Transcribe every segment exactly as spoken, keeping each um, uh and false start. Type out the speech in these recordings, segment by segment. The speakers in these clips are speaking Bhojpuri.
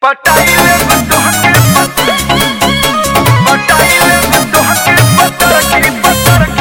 पटाइले तोहके पटाइले तोहके पत्थर की पत्थर की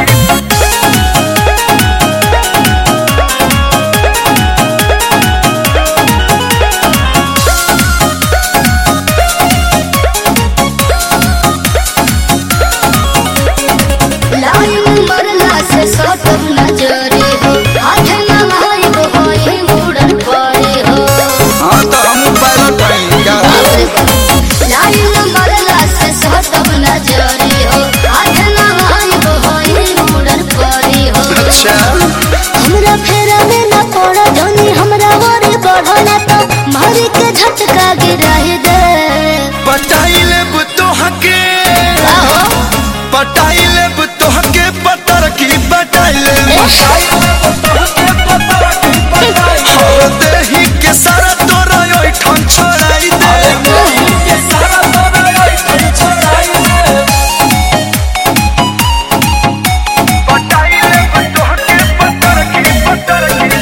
लाइन मरला से सटक नजरे हो हाथ न भाई हो होई मुड़न पड़े हो। हाँ तो हम पायलट हैं क्या? लाइन मरला से सटक नजरे हो हाथ न भाई हो होई मुड़न पड़े हो। अच्छा हमरा फेरा में न पड़ा धनी हमरा वरे बढ़ला तो मारी के झटका गिराए दे। पटाइले तोहके पटाइले तोहके पत्थर की पटाइले और देही के सारा तोरा ओइठन छोड़ाई दे। पटाइले तोहके पत्थर की पत्थर की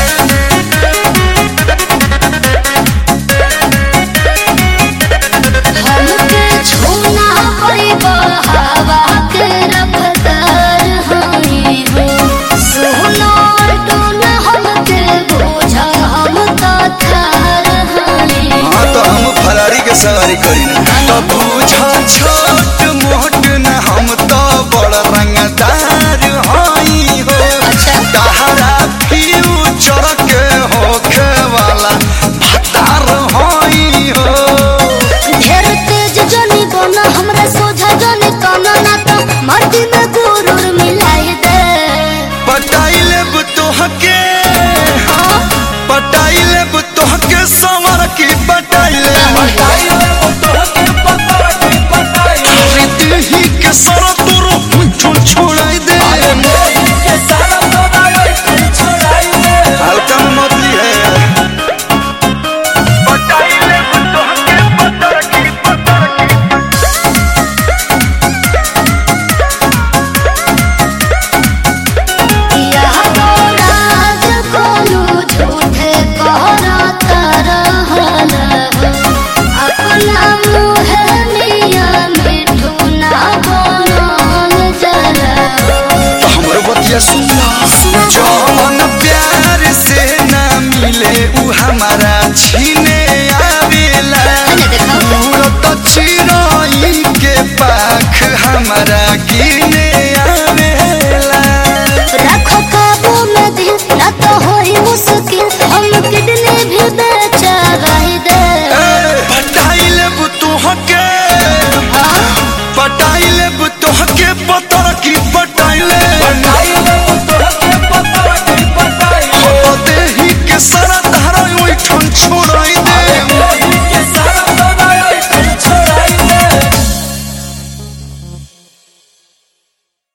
हमके छूना पड़ी हवा के रफ्तार हमी हो। सुनो टोना हमके बोझा हम तो थार हमी हो। हाँ तो हम फरारी के सवारी करी ना तो पूछा छोट मोट न हम तो बड़ रंगदार हई हो। तहरा फ्यूचर के होखे वाला भतार हई हो। ढेर तेज जनी बना हमरा सोझा जनी काना ना तो मर्दी में गुरूर मिलाए दे। पटाइले तोहके पटाइले तोहके संवर की